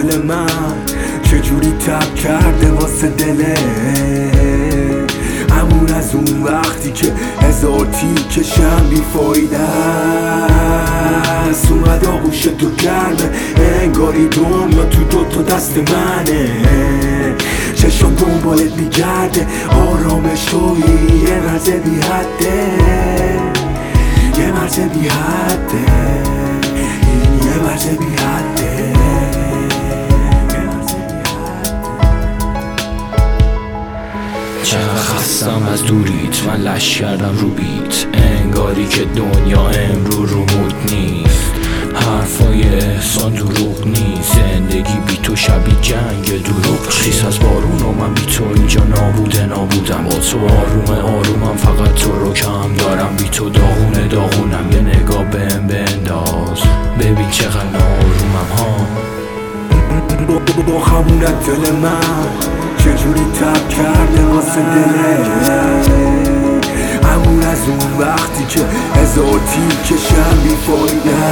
دل من چجوری تب کرده واسه دله، همون از اون وقتی که هزار تیکشم بیفایده است. اومد آغوش تو گرمه، انگاری دنیا تو دوتا دست منه. چشم دنبالت میگرده، آرامش تویی، یه مرز بی حده، یه مرز بی حده، یه مرز بی حده. چقدر خستم از دوریت، من لش کردم رو بیت، انگاری که دنیا امرو رو مود نیست. حرفای احسان دروغ نیست، زندگی بی تو شبیه جنگ دروغ. خیس از بارون و من بی تو اینجا نابودم. با تو آرومم، فقط تو رو کم دارم. بی تو داغونم، یه نگاه بهم بنداز، ببین چقدر نارومم ها. با خمونت دل من چجوری تب کرده واسه دله، همون از اون وقتی که هزار تیکشم بیفایده.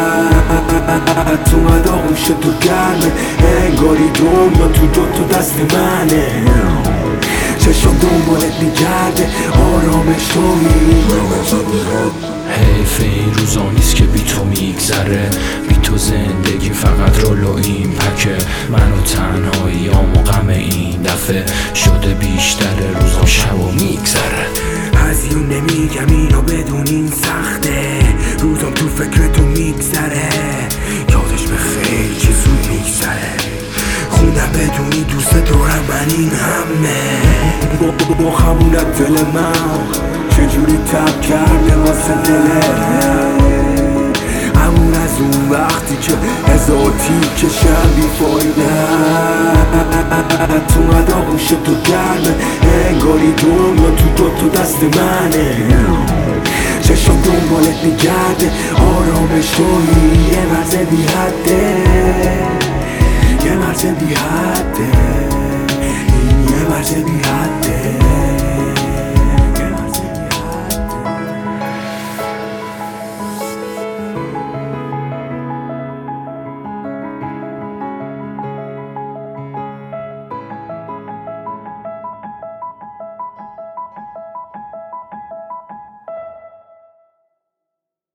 اومد آغوش تو گرمه، انگاری دنیا تو دوتا دست منه. چشم دنبالت میگرده، آرامش تویی. حیف این روزا نیست که بی تو میگذره، بی تو زندگی فقط رول و این پکه. من و تنهاییام و غم این دفعه شده بیشتره، روزام شب و میگذره. هزیون نمیگم اینو بدونین سخته، روزم تو فکر تو میگذره. یادش به خیلی چه زود میگذره، خوندم بدونی دوست دارم من این همه. با خمونت دل من چجوری تب کرده واسه دله، همون از اون وقتی که هزار تیکشم بیفایده. اومد آغوش تو گرمه، انگاری دنیا تو دوتا دست منه. چشم دنبالت میگرده، آرامش تویی، یه مرز بی حده، یه مرز بی حده، یه مرز بی حده.